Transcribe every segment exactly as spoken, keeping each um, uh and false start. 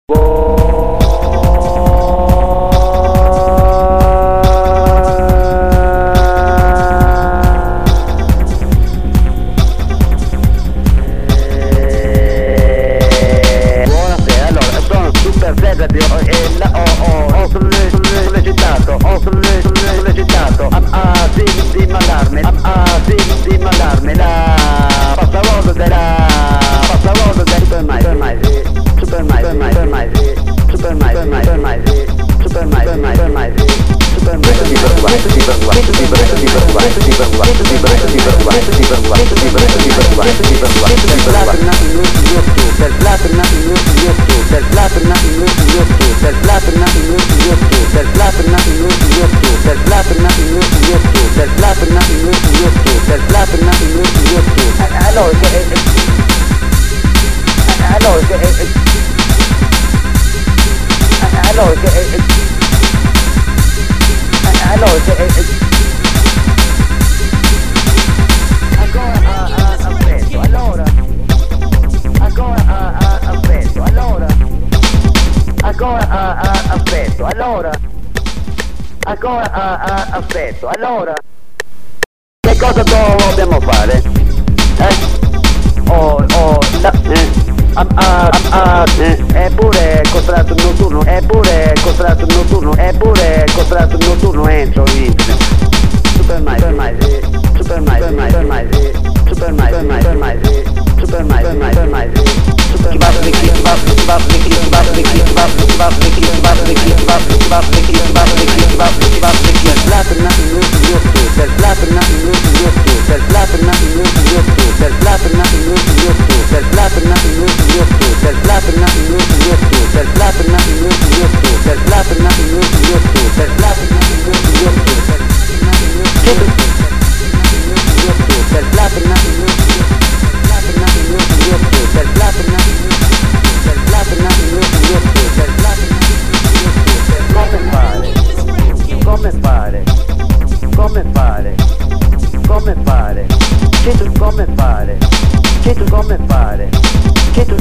Ancora, ah, ah, aspetto, allora che cosa dobbiamo fare? Eh? Oh, oh, la, eh, ah, ah, ah, eh, eppure il contratto notturno, eppure il contratto notturno, eppure il contratto notturno entro internet. Super mai, super mai, sì, super mai, super mai, super mai, sì, super mai, super mai, super mai, sì, super mai, super mai, super mai, sì, super mai, super mai, super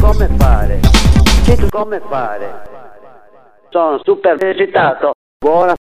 come fare? Sono super eccitato. Buona